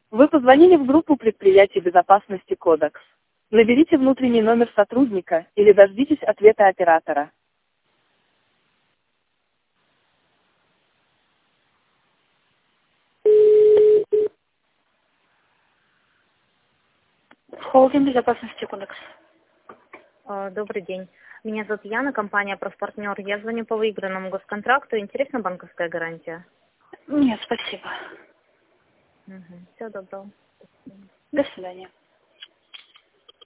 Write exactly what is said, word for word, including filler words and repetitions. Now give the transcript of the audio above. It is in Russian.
Вы позвонили в группу предприятий безопасности «Кодекс». Наберите внутренний номер сотрудника или дождитесь ответа оператора. Холдинг безопасности «Кодекс». А, Добрый день. Меня зовут Яна, компания «Профпартнер». Я звоню по выигранному госконтракту. Интересна банковская гарантия? Нет, спасибо. Угу. Всего доброго. До свидания.